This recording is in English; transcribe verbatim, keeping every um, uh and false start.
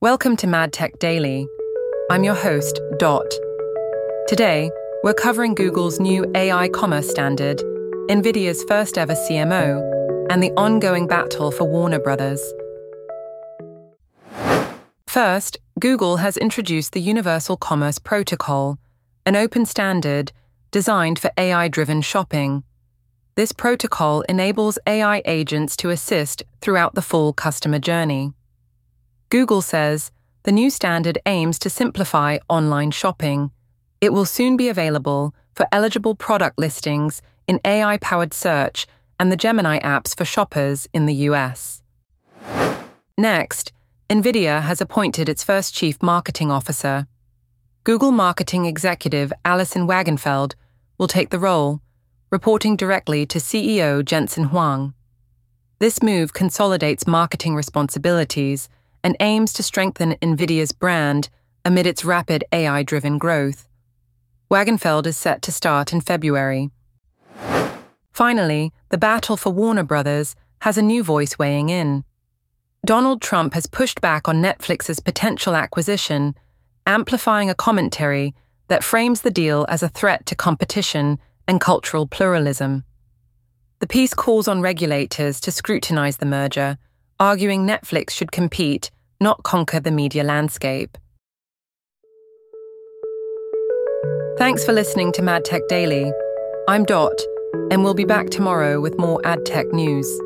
Welcome to MadTech Daily. I'm your host, Dot. Today, we're covering Google's new A I commerce standard, NVIDIA's first ever C M O, and the ongoing battle for Warner Brothers. First, Google has introduced the Universal Commerce Protocol, an open standard designed for A I-driven shopping. This protocol enables A I agents to assist throughout the full customer journey. Google says the new standard aims to simplify online shopping. It will soon be available for eligible product listings in A I-powered search and the Gemini apps for shoppers in the U S. Next, NVIDIA has appointed its first chief marketing officer. Google marketing executive Alison Wagenfeld will take the role, reporting directly to C E O Jensen Huang. This move consolidates marketing responsibilities and aims to strengthen NVIDIA's brand amid its rapid A I-driven growth. Wagenfeld is set to start in February. Finally, the battle for Warner Brothers has a new voice weighing in. Donald Trump has pushed back on Netflix's potential acquisition, amplifying a commentary that frames the deal as a threat to competition and cultural pluralism. The piece calls on regulators to scrutinize the merger, arguing Netflix should compete, not conquer the media landscape. Thanks for listening to MadTech Daily. I'm Dot, and we'll be back tomorrow with more ad tech news.